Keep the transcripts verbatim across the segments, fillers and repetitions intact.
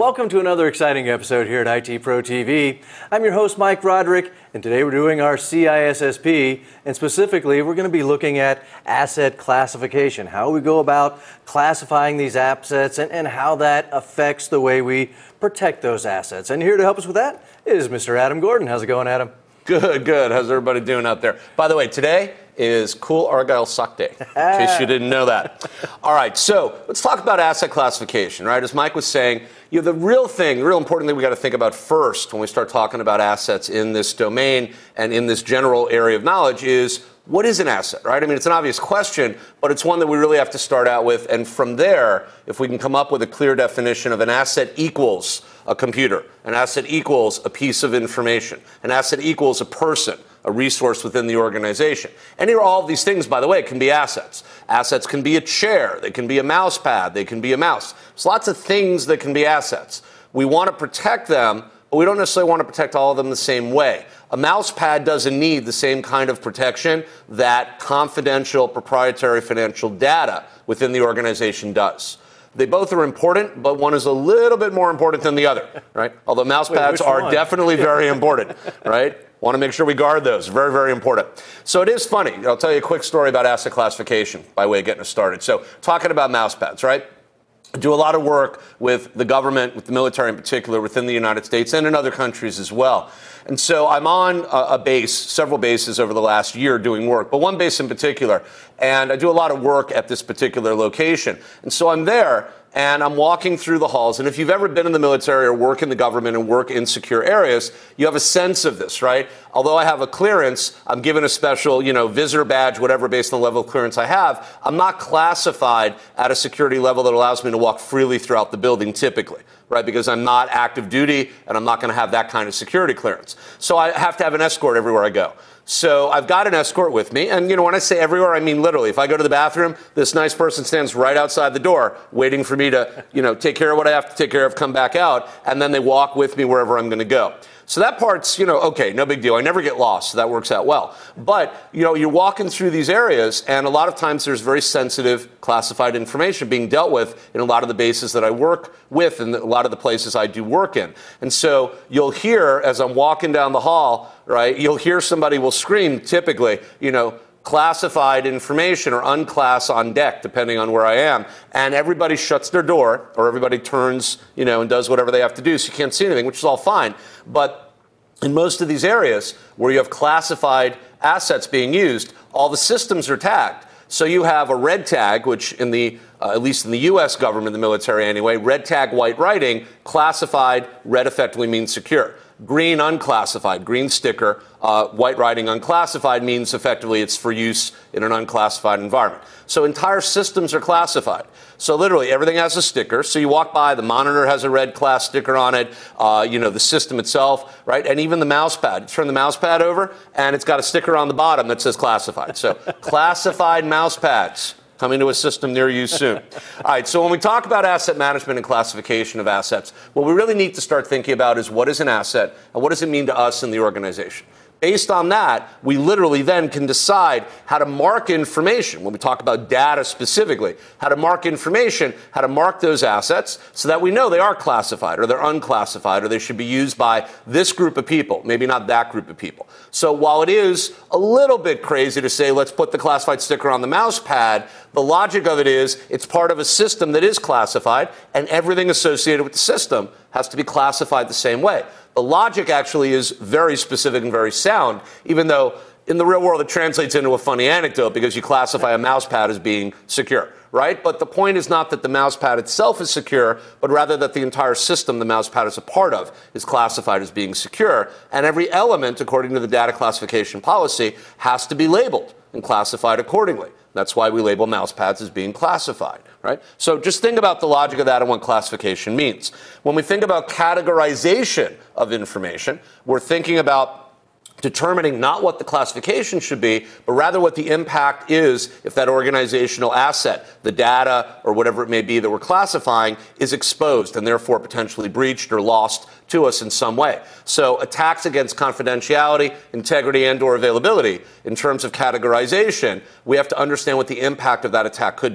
welcome to another exciting episode here at I T Pro T V. I'm your host, Mike Roderick, and today we're doing our C I S S P, and specifically we're going to be looking at asset classification, how we go about classifying these assets and, and how that affects the way we protect those assets. And here to help us with that is Mister Adam Gordon. How's it going, Adam? Good, good. How's everybody doing out there? By the way, today is Cool Argyle Sock Day, in case you didn't know that. All right, so let's talk about asset classification, right? As Mike was saying, you know, the real thing, the real important thing we got to think about first when we start talking about assets in this domain and in this general area of knowledge is, what is an asset, right? I mean, it's an obvious question, but it's one that we really have to start out with. And from there, if we can come up with a clear definition of an asset equals a computer, an asset equals a piece of information, an asset equals a person, a resource within the organization. Any or all of these things, by the way, can be assets. Assets can be a chair, they can be a mouse pad, they can be a mouse. There's lots of things that can be assets. We want to protect them, but we don't necessarily want to protect all of them the same way. A mouse pad doesn't need the same kind of protection that confidential proprietary financial data within the organization does. They both are important, but one is a little bit more important than the other, right? Although mouse pads Wait, are one? definitely very important, right? Want to make sure we guard those. Very, very important. So it is funny. I'll tell you a quick story about asset classification by way of getting us started. So talking about mouse pads, right? I do a lot of work with the government, with the military in particular, within the United States and in other countries as well. And so I'm on a base, several bases over the last year doing work, but one base in particular. And I do a lot of work at this particular location. And so I'm there and I'm walking through the halls. And if you've ever been in the military or work in the government and work in secure areas, you have a sense of this, right? Although I have a clearance, I'm given a special, you know, visitor badge, whatever, based on the level of clearance I have. I'm not classified at a security level that allows me to walk freely throughout the building typically, right? Because I'm not active duty and I'm not going to have that kind of security clearance. So I have to have an escort everywhere I go. So I've got an escort with me. And, you know, when I say everywhere, I mean literally. If I go to the bathroom, this nice person stands right outside the door waiting for me to, you know, take care of what I have to take care of, come back out, and then they walk with me wherever I'm going to go. So that part's, you know, okay, no big deal. I never get lost, so that works out well. But, you know, you're walking through these areas, and a lot of times there's very sensitive classified information being dealt with in a lot of the bases that I work with and a lot of the places I do work in. And so you'll hear, as I'm walking down the hall, right, you'll hear somebody will scream, typically, you know, classified information or unclass on deck, depending on where I am. And everybody shuts their door or everybody turns, you know, and does whatever they have to do. So you can't see anything, which is all fine. But in most of these areas where you have classified assets being used, all the systems are tagged. So you have a red tag, which in the, uh, at least in the U S government, the military anyway, red tag, white writing, classified, red effectively means secure. Green, unclassified, green sticker, uh, white writing, unclassified means effectively it's for use in an unclassified environment. So entire systems are classified. So literally everything has a sticker. So you walk by, the monitor has a red class sticker on it, uh, you know, the system itself, right? And even the mouse pad. You turn the mouse pad over and it's got a sticker on the bottom that says classified. So classified mouse pads coming to a system near you soon. All right, so when we talk about asset management and classification of assets, what we really need to start thinking about is what is an asset and what does it mean to us in the organization. Based on that, we literally then can decide how to mark information. When we talk about data specifically, how to mark information, how to mark those assets so that we know they are classified or they're unclassified or they should be used by this group of people, maybe not that group of people. So while it is a little bit crazy to say, let's put the classified sticker on the mouse pad, the logic of it is it's part of a system that is classified and everything associated with the system has to be classified the same way. The logic actually is very specific and very sound, even though in the real world it translates into a funny anecdote because you classify a mouse pad as being secure, right? But the point is not that the mouse pad itself is secure, but rather that the entire system the mouse pad is a part of is classified as being secure. And every element, according to the data classification policy, has to be labeled and classified accordingly. That's why we label mouse pads as being classified, right? So just think about the logic of that and what classification means. When we think about categorization of information, we're thinking about determining not what the classification should be, but rather what the impact is if that organizational asset, the data or whatever it may be that we're classifying, is exposed and therefore potentially breached or lost to us in some way. So attacks against confidentiality, integrity, and or availability in terms of categorization, we have to understand what the impact of that attack could be.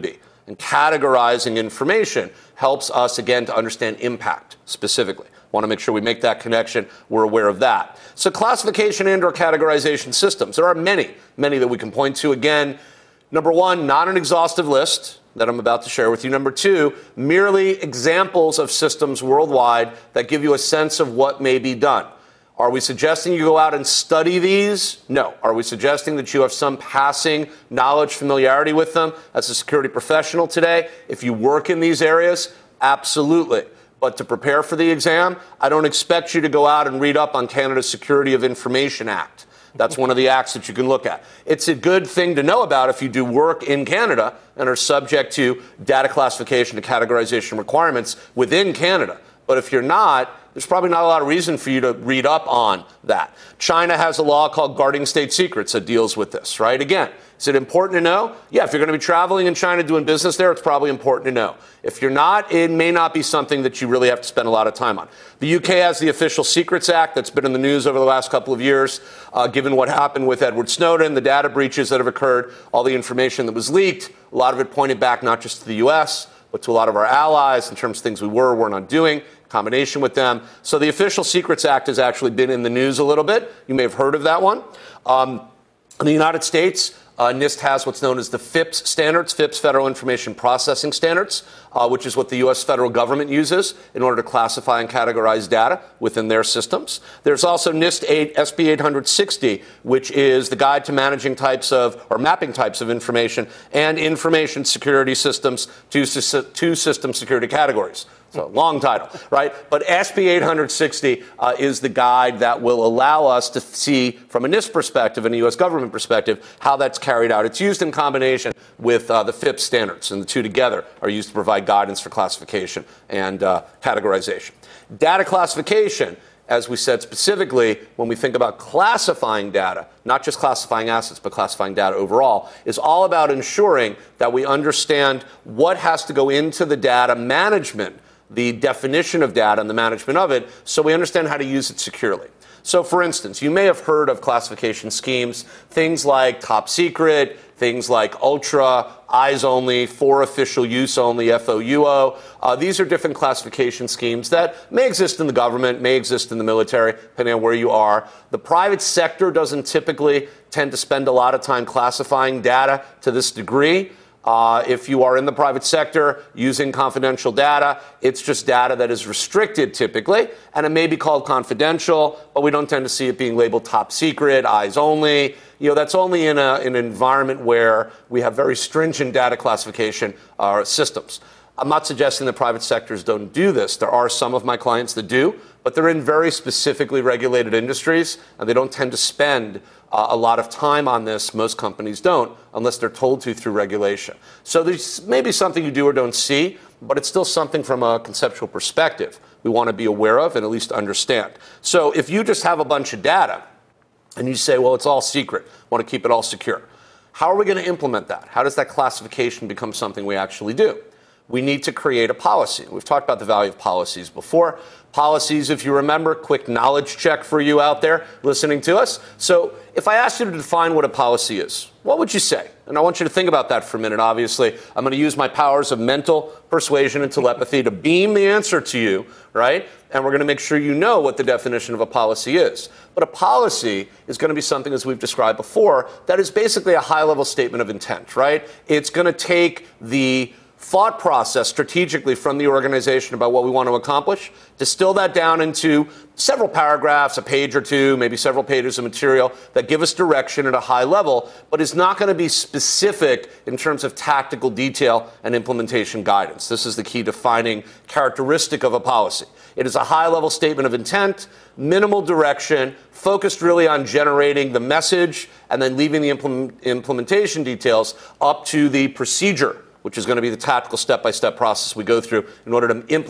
and categorizing information helps us, again, to understand impact specifically. Want to make sure we make that connection. We're aware of that. So classification and or categorization systems. There are many, many that we can point to. Again, number one, not an exhaustive list that I'm about to share with you. Number two, merely examples of systems worldwide that give you a sense of what may be done. Are we suggesting you go out and study these? No. Are we suggesting that you have some passing knowledge, familiarity with them as a security professional today? If you work in these areas, absolutely. But to prepare for the exam, I don't expect you to go out and read up on Canada's Security of Information Act. That's one of the acts that you can look at. It's a good thing to know about if you do work in Canada and are subject to data classification and categorization requirements within Canada. But if you're not, there's probably not a lot of reason for you to read up on that. China has a law called Guarding State Secrets that deals with this, right? Again, is it important to know? Yeah, if you're going to be traveling in China doing business there, it's probably important to know. If you're not, it may not be something that you really have to spend a lot of time on. The U K has the Official Secrets Act that's been in the news over the last couple of years, uh, given what happened with Edward Snowden, the data breaches that have occurred, all the information that was leaked. A lot of it pointed back not just to the U S, but to a lot of our allies in terms of things we were or were not doing, combination with them. So the Official Secrets Act has actually been in the news a little bit. You may have heard of that one. Um, in the United States, Uh, NIST has what's known as the FIPS standards, FIPS Federal Information Processing Standards, uh, which is what the U S federal government uses in order to classify and categorize data within their systems. There's also NIST eight, S B eight sixty, which is the guide to managing types of, or mapping types of information and information security systems to, to system security categories. So long title, right? But S B eight sixty uh, is the guide that will allow us to see from a NIST perspective and a U S government perspective how that's carried out. It's used in combination with uh, the FIPS standards, and the two together are used to provide guidance for classification and uh, categorization. Data classification, as we said specifically, when we think about classifying data, not just classifying assets, but classifying data overall, is all about ensuring that we understand what has to go into the data management, the definition of data and the management of it, so we understand how to use it securely. So, for instance, you may have heard of classification schemes, things like top secret, things like ultra, eyes only, for official use only, F O U O. Uh, these are different classification schemes that may exist in the government, may exist in the military, depending on where you are. The private sector doesn't typically tend to spend a lot of time classifying data to this degree. Uh, if you are in the private sector using confidential data, it's just data that is restricted typically, and it may be called confidential, but we don't tend to see it being labeled top secret, eyes only. You know, that's only in, a, in an environment where we have very stringent data classification uh, systems. I'm not suggesting that private sectors don't do this. There are some of my clients that do, but they're in very specifically regulated industries, and they don't tend to spend Uh, a lot of time on this. Most companies don't, unless they're told to through regulation. So there's maybe something you do or don't see, but it's still something from a conceptual perspective we want to be aware of and at least understand. So if you just have a bunch of data and you say, well, it's all secret, want to keep it all secure, how are we going to implement that? How does that classification become something we actually do? We need to create a policy. We've talked about the value of policies before. Policies, if you remember, quick knowledge check for you out there listening to us. So if I asked you to define what a policy is, what would you say? And I want you to think about that for a minute. Obviously, I'm going to use my powers of mental persuasion and telepathy to beam the answer to you, right? And we're going to make sure you know what the definition of a policy is. But a policy is going to be something, as we've described before, that is basically a high-level statement of intent, right? It's going to take the thought process strategically from the organization about what we want to accomplish, distill that down into several paragraphs, a page or two, maybe several pages of material that give us direction at a high level, but is not going to be specific in terms of tactical detail and implementation guidance. This is the key defining characteristic of a policy. It is a high-level statement of intent, minimal direction, focused really on generating the message and then leaving the implement- implementation details up to the procedure, which is going to be the tactical step-by-step process we go through in order to implement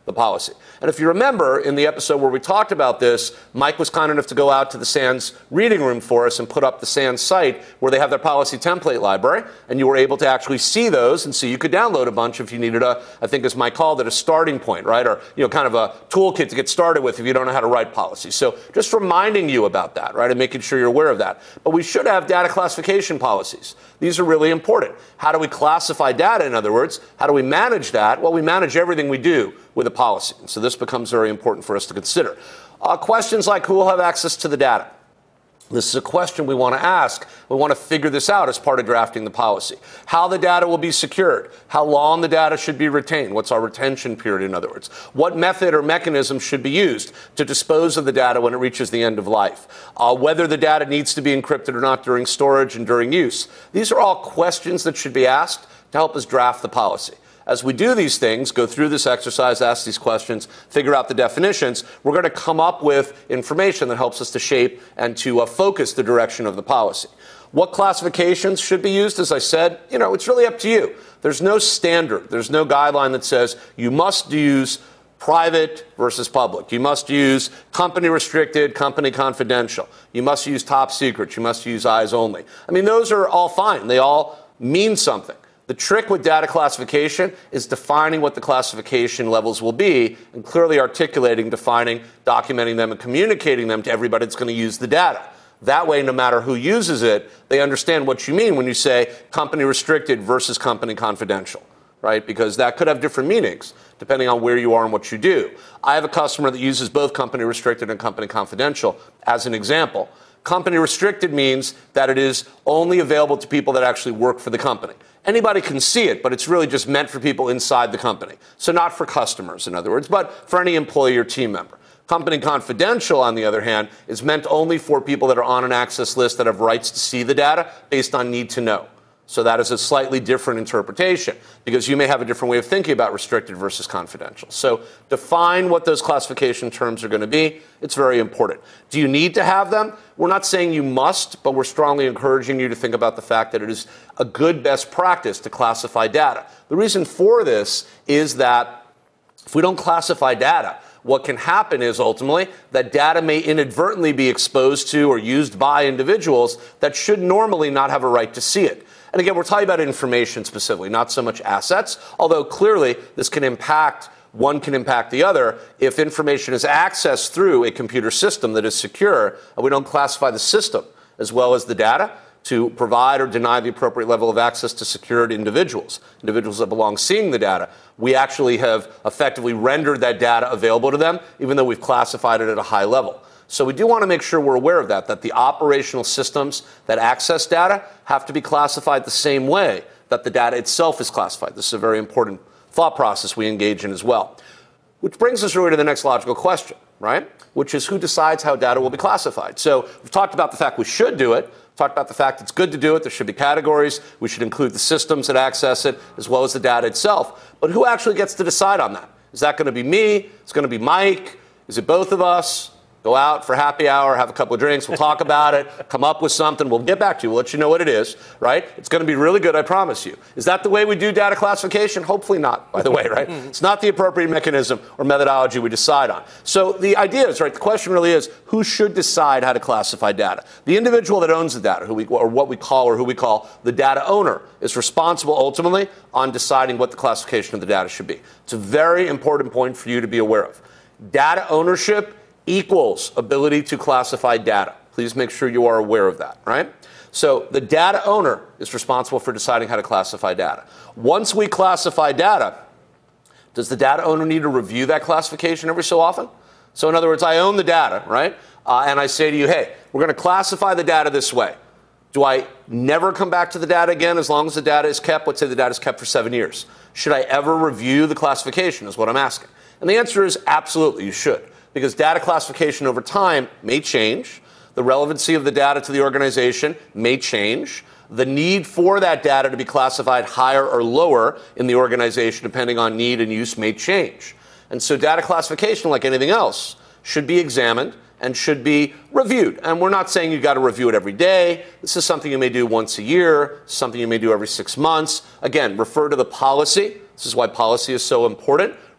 the policy. And if you remember in the episode where we talked about this, Mike was kind enough to go out to the SANS reading room for us and put up the SANS site where they have their policy template library, and you were able to actually see those, and so you could download a bunch if you needed a, I think as Mike called it, a starting point, right? Or, you know, kind of a toolkit to get started with if you don't know how to write policies. So just reminding you about that, right, and making sure you're aware of that. But we should have data classification policies. These are really important. How do we classify data, in other words? How do we manage that? Well, we manage everything we do with a policy. And so this becomes very important for us to consider. Uh, questions like who will have access to the data? This is a question we want to ask. We want to figure this out as part of drafting the policy. How the data will be secured. How long the data should be retained. What's our retention period, in other words? What method or mechanism should be used to dispose of the data when it reaches the end of life? Uh, whether the data needs to be encrypted or not during storage and during use. These are all questions that should be asked to help us draft the policy. As we do these things, go through this exercise, ask these questions, figure out the definitions, we're going to come up with information that helps us to shape and to uh, focus the direction of the policy. What classifications should be used? As I said, you know, it's really up to you. There's no standard. There's no guideline that says you must use private versus public. You must use company restricted, company confidential. You must use top secret. You must use eyes only. I mean, those are all fine. They all mean something. The trick with data classification is defining what the classification levels will be and clearly articulating, defining, documenting them, and communicating them to everybody that's going to use the data. That way, no matter who uses it, they understand what you mean when you say company restricted versus company confidential, right? Because that could have different meanings depending on where you are and what you do. I have a customer that uses both company restricted and company confidential as an example. Company restricted means that it is only available to people that actually work for the company. Anybody can see it, but it's really just meant for people inside the company. So not for customers, in other words, but for any employee or team member. Company confidential, on the other hand, is meant only for people that are on an access list that have rights to see the data based on need to know. So that is a slightly different interpretation because you may have a different way of thinking about restricted versus confidential. So define what those classification terms are going to be. It's very important. Do you need to have them? We're not saying you must, but we're strongly encouraging you to think about the fact that it is a good best practice to classify data. The reason for this is that if we don't classify data, what can happen is ultimately that data may inadvertently be exposed to or used by individuals that should normally not have a right to see it. And again, we're talking about information specifically, not so much assets, although clearly this can impact, one can impact the other if information is accessed through a computer system that is secure and we don't classify the system as well as the data to provide or deny the appropriate level of access to secured individuals, individuals that belong seeing the data. We actually have effectively rendered that data available to them, even though we've classified it at a high level. So we do want to make sure we're aware of that, that the operational systems that access data have to be classified the same way that the data itself is classified. This is a very important thought process we engage in as well. Which brings us really to the next logical question, right? Which is who decides how data will be classified. So we've talked about the fact we should do it. We've talked about the fact it's good to do it. There should be categories. We should include the systems that access it as well as the data itself. But who actually gets to decide on that? Is that going to be me? Is it going to be Mike? Is it both of us? Go out for happy hour, have a couple of drinks, we'll talk about it, come up with something, we'll get back to you, we'll let you know what it is, right? It's going to be really good, I promise you. Is that the way we do data classification? Hopefully not, by the way, right? It's not the appropriate mechanism or methodology we decide on. So the idea is, right, the question really is, who should decide how to classify data? The individual that owns the data, who we, or what we call, or who we call the data owner, is responsible ultimately on deciding what the classification of the data should be. It's a very important point for you to be aware of. Data ownership equals ability to classify data. Please make sure you are aware of that, right? So the data owner is responsible for deciding how to classify data. Once we classify data, does the data owner need to review that classification every so often? So in other words, I own the data, right? Uh, and I say to you, hey, we're going to classify the data this way. Do I never come back to the data again as long as the data is kept? Let's say the data is kept for seven years. Should I ever review the classification is what I'm asking. And the answer is absolutely, you should. Because data classification over time may change. The relevancy of the data to the organization may change. The need for that data to be classified higher or lower in the organization, depending on need and use, may change. And so data classification, like anything else, should be examined and should be reviewed. And we're not saying you've got to review it every day. This is something you may do once a year, something you may do every six months. Again, refer to the policy. This is why policy is so important.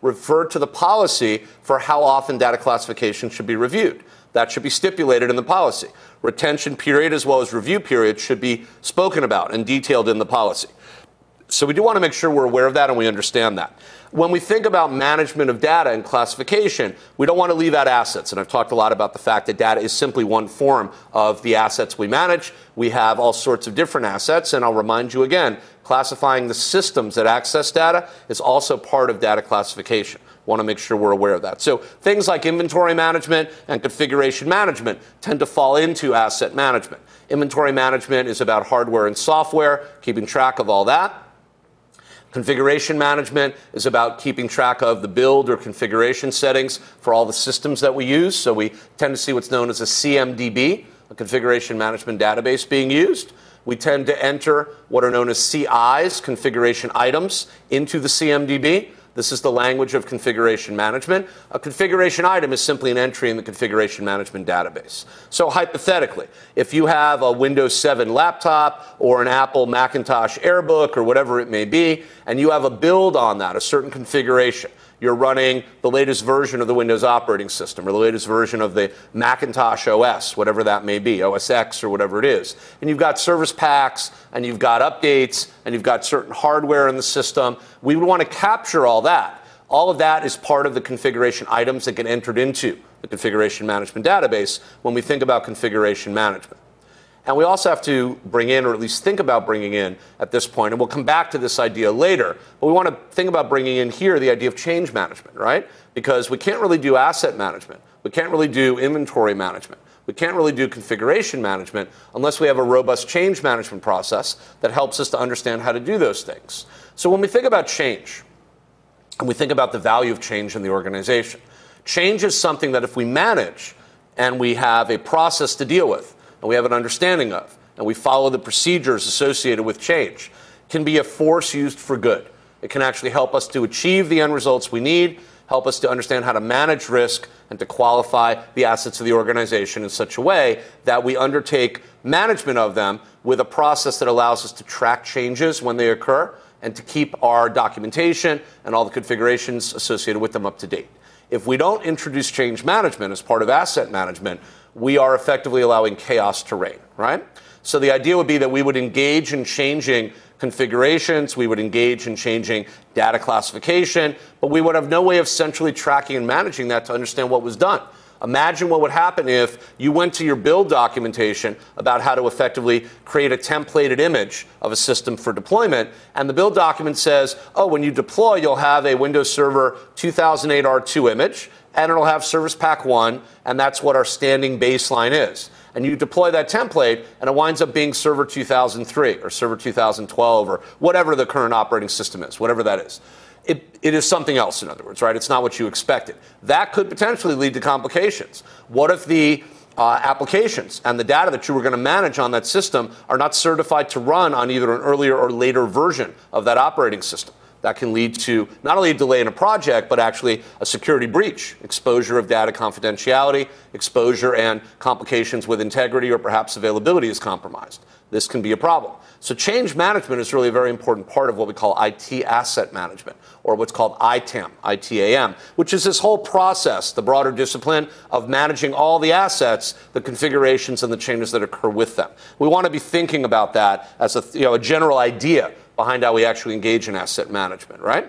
refer to the policy for how often data classification should be reviewed. That should be stipulated in the policy. Retention period as well as review period should be spoken about and detailed in the policy. So we do want to make sure we're aware of that and we understand that. When we think about management of data and classification, we don't want to leave out assets. And I've talked a lot about the fact that data is simply one form of the assets we manage. We have all sorts of different assets. And I'll remind you again, classifying the systems that access data is also part of data classification. Want to make sure we're aware of that. So things like inventory management and configuration management tend to fall into asset management. Inventory management is about hardware and software, keeping track of all that. Configuration management is about keeping track of the build or configuration settings for all the systems that we use. So we tend to see what's known as a C M D B, a configuration management database, being used. We tend to enter what are known as C Is, configuration items, into the C M D B. This is the language of configuration management. A configuration item is simply an entry in the configuration management database. So hypothetically, if you have a Windows seven laptop or an Apple Macintosh AirBook or whatever it may be, and you have a build on that, a certain configuration, you're running the latest version of the Windows operating system or the latest version of the Macintosh O S, whatever that may be, O S X or whatever it is. And you've got service packs and you've got updates and you've got certain hardware in the system. We would want to capture all that. All of that is part of the configuration items that get entered into the configuration management database when we think about configuration management. And we also have to bring in, or at least think about bringing in at this point, and we'll come back to this idea later, but we want to think about bringing in here the idea of change management, right? Because we can't really do asset management. We can't really do inventory management. We can't really do configuration management unless we have a robust change management process that helps us to understand how to do those things. So when we think about change, and we think about the value of change in the organization, change is something that if we manage and we have a process to deal with, and we have an understanding of, and we follow the procedures associated with change, can be a force used for good. It can actually help us to achieve the end results we need, help us to understand how to manage risk, and to qualify the assets of the organization in such a way that we undertake management of them with a process that allows us to track changes when they occur and to keep our documentation and all the configurations associated with them up to date. If we don't introduce change management as part of asset management, we are effectively allowing chaos to reign, right? So the idea would be that we would engage in changing configurations, we would engage in changing data classification, but we would have no way of centrally tracking and managing that to understand what was done. Imagine what would happen if you went to your build documentation about how to effectively create a templated image of a system for deployment, and the build document says, oh, when you deploy, you'll have a Windows Server two thousand eight R two image, and it'll have Service Pack one, and that's what our standing baseline is. And you deploy that template, and it winds up being Server two thousand three or Server two thousand twelve or whatever the current operating system is, whatever that is. It, it is something else, in other words, right? It's not what you expected. That could potentially lead to complications. What if the uh, applications and the data that you were going to manage on that system are not certified to run on either an earlier or later version of that operating system? That can lead to not only a delay in a project, but actually a security breach, exposure of data confidentiality, exposure and complications with integrity, or perhaps availability is compromised. This can be a problem. So change management is really a very important part of what we call I T asset management, or what's called I T A M, I T A M, which is this whole process, the broader discipline of managing all the assets, the configurations, and the changes that occur with them. We want to be thinking about that as a, you know, a general idea behind how we actually engage in asset management, right?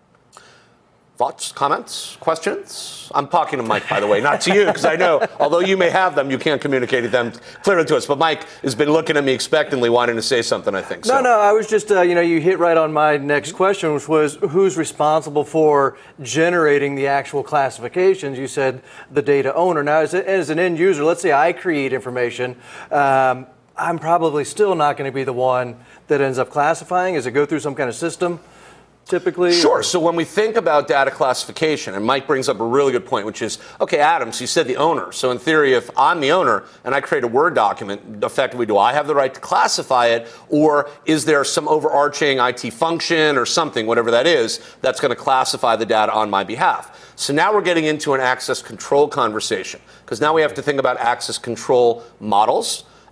Thoughts, comments, questions? I'm talking to Mike, by the way, not to you, because I know, although you may have them, you can't communicate them clearly to us. But Mike has been looking at me expectantly, wanting to say something, I think. No, so. no, I was just, uh, you know, you hit right on my next question, which was who's responsible for generating the actual classifications? You said the data owner. Now, as, a, as an end user, let's say I create information. Um, I'm probably still not going to be the one that ends up classifying. Does it go through some kind of system? Typically? Sure. So when we think about data classification, and Mike brings up a really good point, which is, okay, Adam, so you said the owner. So in theory, if I'm the owner and I create a Word document, effectively, do I have the right to classify it? Or is there some overarching I T function or something, whatever that is, that's going to classify the data on my behalf? So now we're getting into an access control conversation, because now we have to think about access control models.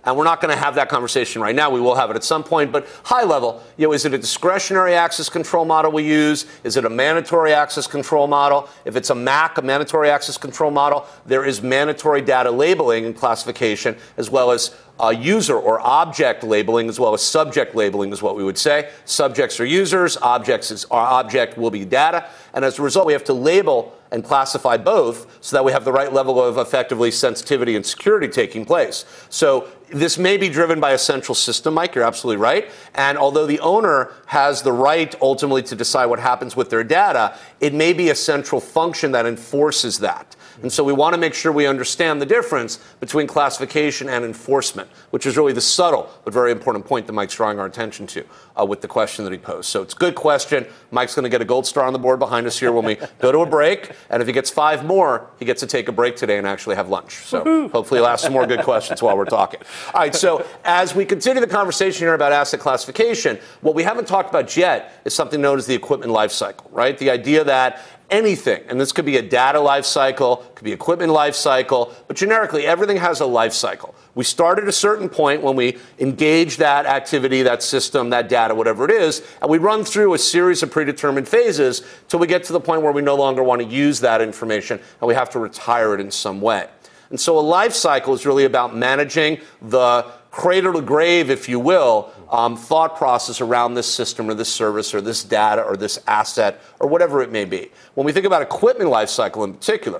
And we're not going to have that conversation right now. We will have it at some point. But high level, you know, is it a discretionary access control model we use? Is it a mandatory access control model? If it's a M A C, a mandatory access control model, there is mandatory data labeling and classification, as well as Uh, user or object labeling, as well as subject labeling is what we would say. Subjects are users, objects is our object will be data, and as a result we have to label and classify both so that we have the right level of effectively sensitivity and security taking place. So this may be driven by a central system, Mike, you're absolutely right, and although the owner has the right ultimately to decide what happens with their data, it may be a central function that enforces that. And so we want to make sure we understand the difference between classification and enforcement, which is really the subtle but very important point that Mike's drawing our attention to uh, with the question that he posed. So it's a good question. Mike's going to get a gold star on the board behind us here when we go to a break. And if he gets five more, he gets to take a break today and actually have lunch. So Woo-hoo. Hopefully he'll ask some more good questions while we're talking. All right, so as we continue the conversation here about asset classification, what we haven't talked about yet is something known as the equipment life cycle, right? The idea that anything, and this could be a data life cycle, could be equipment life cycle, but generically everything has a life cycle. We start at a certain point when we engage that activity, that system, that data, whatever it is, and we run through a series of predetermined phases till we get to the point where we no longer want to use that information and we have to retire it in some way. And so a life cycle is really about managing the cradle to grave, if you will, um, thought process around this system or this service or this data or this asset or whatever it may be. When we think about equipment lifecycle in particular,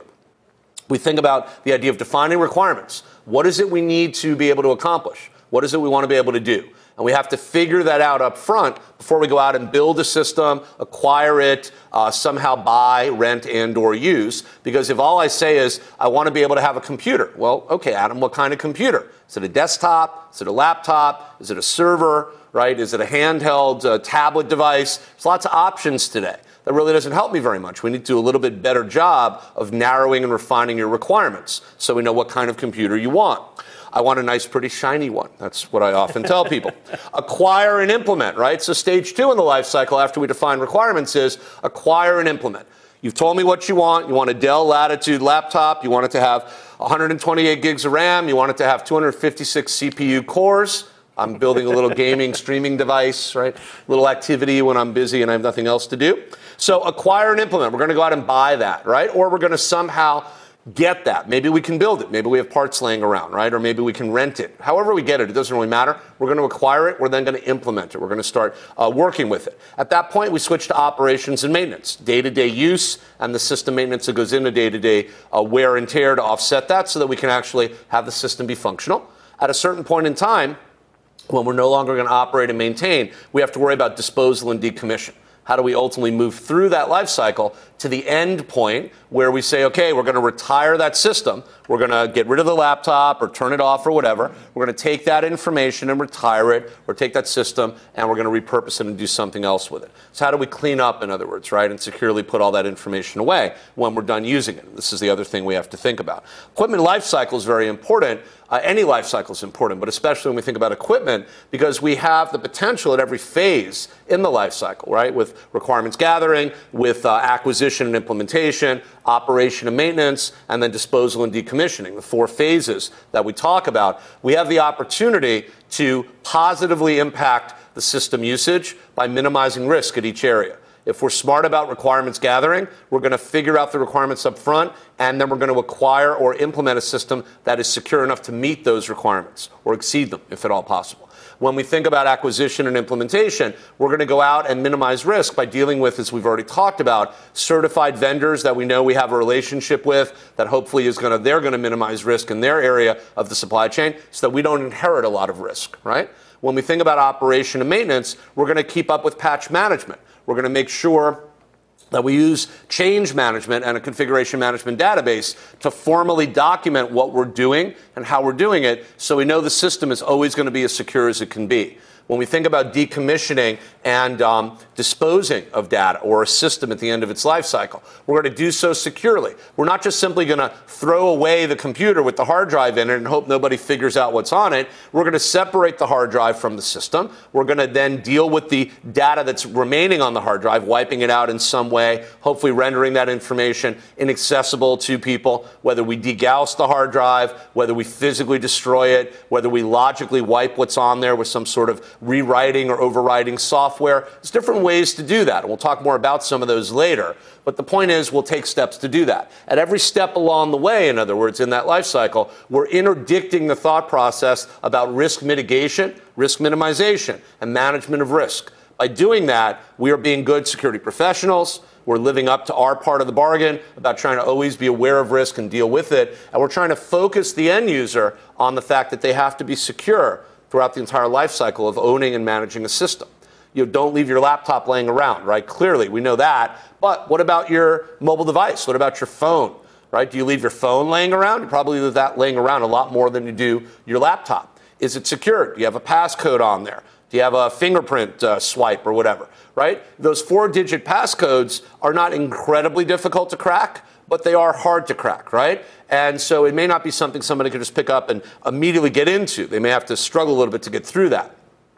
we think about the idea of defining requirements. What is it we need to be able to accomplish? What is it we want to be able to do? And we have to figure that out up front before we go out and build a system, acquire it, uh, somehow buy, rent, and or use. Because if all I say is, I want to be able to have a computer. Well, okay, Adam, what kind of computer? Is it a desktop? Is it a laptop? Is it a server? Right? Is it a handheld uh, tablet device? There's lots of options today. That really doesn't help me very much. We need to do a little bit better job of narrowing and refining your requirements so we know what kind of computer you want. I want a nice, pretty shiny one. That's what I often tell people. Acquire and implement, right? So stage two in the life cycle after we define requirements is acquire and implement. You've told me what you want. You want a Dell Latitude laptop. You want it to have one hundred twenty-eight gigs of RAM. You want it to have two hundred fifty-six C P U cores. I'm building a little gaming streaming device, right? Little activity when I'm busy and I have nothing else to do. So acquire and implement. We're going to go out and buy that, right? Or we're going to somehow get that. Maybe we can build it. Maybe we have parts laying around, right? Or maybe we can rent it. However we get it, it doesn't really matter. We're going to acquire it. We're then going to implement it. We're going to start uh, working with it. At that point, we switch to operations and maintenance, day-to-day use, and the system maintenance that goes into day-to-day uh, wear and tear to offset that so that we can actually have the system be functional. At a certain point in time, when we're no longer going to operate and maintain, we have to worry about disposal and decommission. How do we ultimately move through that life cycle to the end point where we say, okay, we're going to retire that system. We're going to get rid of the laptop or turn it off or whatever. We're going to take that information and retire it or take that system and we're going to repurpose it and do something else with it. So how do we clean up, in other words, right, and securely put all that information away when we're done using it? This is the other thing we have to think about. Equipment life cycle is very important. Uh, any life cycle is important, but especially when we think about equipment, because we have the potential at every phase in the life cycle, right, with requirements gathering, with uh, acquisition and implementation, operation and maintenance, and then disposal and decommissioning, the four phases that we talk about. We have the opportunity to positively impact the system usage by minimizing risk at each area. If we're smart about requirements gathering, we're going to figure out the requirements up front, and then we're going to acquire or implement a system that is secure enough to meet those requirements or exceed them, if at all possible. When we think about acquisition and implementation, we're going to go out and minimize risk by dealing with, as we've already talked about, certified vendors that we know we have a relationship with that hopefully is going to, they're going to minimize risk in their area of the supply chain so that we don't inherit a lot of risk, right? When we think about operation and maintenance, we're going to keep up with patch management. We're going to make sure that we use change management and a configuration management database to formally document what we're doing and how we're doing it so we know the system is always going to be as secure as it can be. When we think about decommissioning and um, disposing of data or a system at the end of its life cycle, we're going to do so securely. We're not just simply going to throw away the computer with the hard drive in it and hope nobody figures out what's on it. We're going to separate the hard drive from the system. We're going to then deal with the data that's remaining on the hard drive, wiping it out in some way, hopefully rendering that information inaccessible to people, whether we degauss the hard drive, whether we physically destroy it, whether we logically wipe what's on there with some sort of rewriting or overriding software. There's different ways to do that, and we'll talk more about some of those later. But the point is, we'll take steps to do that. At every step along the way, in other words, in that life cycle, we're interdicting the thought process about risk mitigation, risk minimization, and management of risk. By doing that, we are being good security professionals. We're living up to our part of the bargain about trying to always be aware of risk and deal with it. And we're trying to focus the end user on the fact that they have to be secure throughout the entire life cycle of owning and managing a system. You know, don't leave your laptop laying around, right? Clearly, we know that. But what about your mobile device? What about your phone, right? Do you leave your phone laying around? You probably leave that laying around a lot more than you do your laptop. Is it secured? Do you have a passcode on there? Do you have a fingerprint uh, swipe or whatever, right? Those four-digit passcodes are not incredibly difficult to crack, but they are hard to crack, right? And so it may not be something somebody can just pick up and immediately get into. They may have to struggle a little bit to get through that.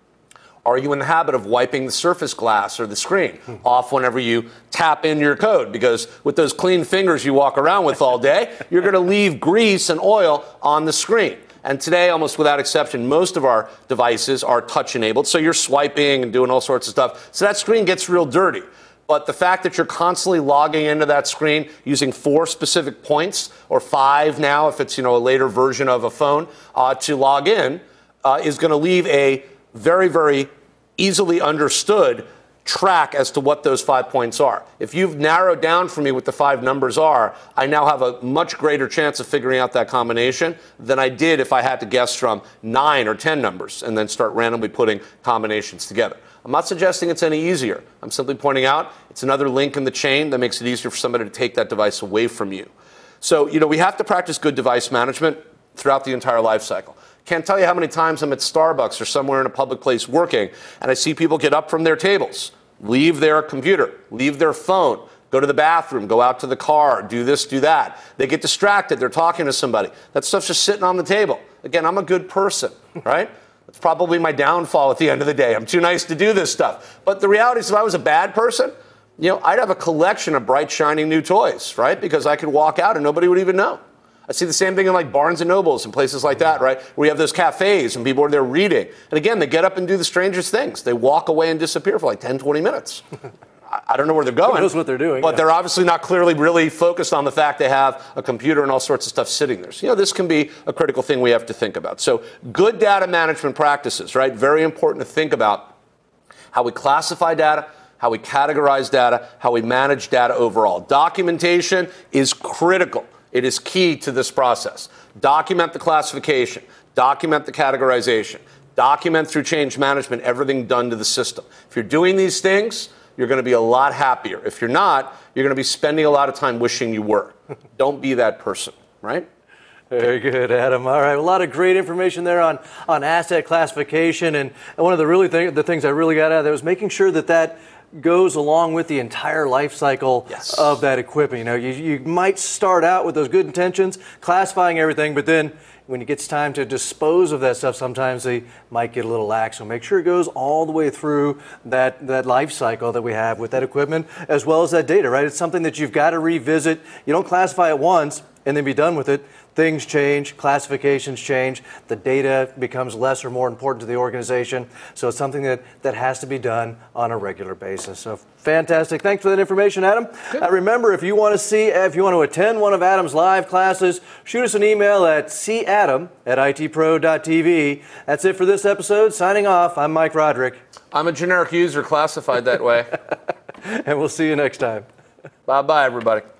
Are you in the habit of wiping the surface glass or the screen hmm. off whenever you tap in your code? Because with those clean fingers you walk around with all day, you're going to leave grease and oil on the screen. And today, almost without exception, most of our devices are touch-enabled. So you're swiping and doing all sorts of stuff. So that screen gets real dirty. But the fact that you're constantly logging into that screen using four specific points, or five now if it's, you know, a later version of a phone, uh, to log in uh, is going to leave a very, very easily understood track as to what those five points are. If you've narrowed down for me what the five numbers are, I now have a much greater chance of figuring out that combination than I did if I had to guess from nine or ten numbers and then start randomly putting combinations together. I'm not suggesting it's any easier. I'm simply pointing out it's another link in the chain that makes it easier for somebody to take that device away from you. So, you know, we have to practice good device management throughout the entire life cycle. Can't tell you how many times I'm at Starbucks or somewhere in a public place working, and I see people get up from their tables, leave their computer, leave their phone, go to the bathroom, go out to the car, do this, do that. They get distracted. They're talking to somebody. That stuff's just sitting on the table. Again, I'm a good person, right? That's probably my downfall at the end of the day. I'm too nice to do this stuff. But the reality is, if I was a bad person, you know, I'd have a collection of bright, shining new toys, right? Because I could walk out and nobody would even know. I see the same thing in like Barnes and Nobles and places like that, right? Where you have those cafes and people are there reading. And again, they get up and do the strangest things. They walk away and disappear for like ten, twenty minutes. I don't know where they're going. Who knows what they're doing. But yeah. they're obviously not clearly really focused on the fact they have a computer and all sorts of stuff sitting there. So, you know, this can be a critical thing we have to think about. So good data management practices, right? Very important to think about how we classify data, how we categorize data, how we manage data overall. Documentation is critical. It is key to this process. Document the classification. Document the categorization. Document through change management everything done to the system. If you're doing these things, you're going to be a lot happier. If you're not, you're going to be spending a lot of time wishing you were. Don't be that person, right? Very good, Adam. All right, a lot of great information there on, on asset classification. And, and one of the really th- the things I really got out of there was making sure that that goes along with the entire life cycle yes. of that equipment. You know, you, you might start out with those good intentions, classifying everything, but then when it gets time to dispose of that stuff, sometimes they might get a little lax. So make sure it goes all the way through that, that life cycle that we have with that equipment, as well as that data, right? It's something that you've got to revisit. You don't classify it once and then be done with it. Things change, classifications change, the data becomes less or more important to the organization. So it's something that, that has to be done on a regular basis. So fantastic. Thanks for that information, Adam. Uh, remember, if you want to see, if you want to attend one of Adam's live classes, shoot us an email at c adam at i t pro dot t v. That's it for this episode. Signing off, I'm Mike Roderick. I'm a generic user classified that way. And we'll see you next time. Bye-bye, everybody.